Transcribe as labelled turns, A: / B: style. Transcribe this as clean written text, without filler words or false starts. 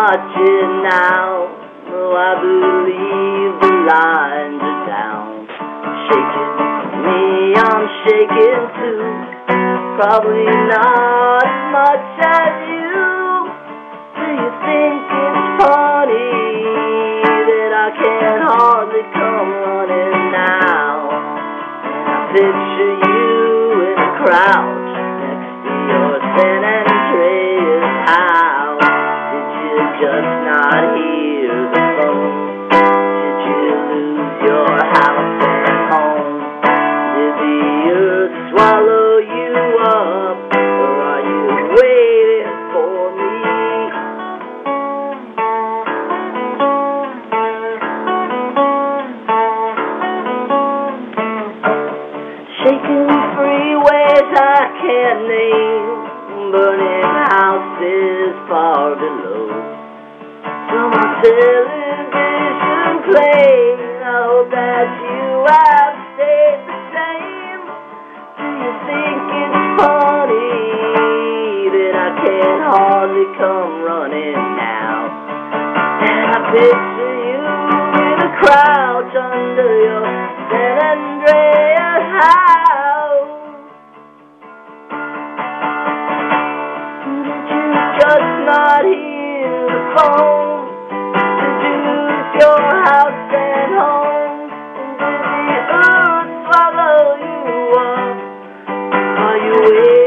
A: watching now. Oh, I believe the lines are down. Shaking me, I'm shaking too. Probably not as much as you. Do you think it's funny that I can hardly come running now? And I picture you in a crouch next to your San Andreas house. Did you just not hear the phone? Did you lose your house and home? Did the earth swallow you up, or are you waiting for me? Shaking freeways I can't name, burning houses far below. From a television plane, I hope that you have stayed the same. Do you think it's funny that I can hardly come running now? And I picture you in a crouch under your San Andreas house. Did you just not hear the phone? Did you lose your house and home? Did the earth swallow you up? Are you waiting?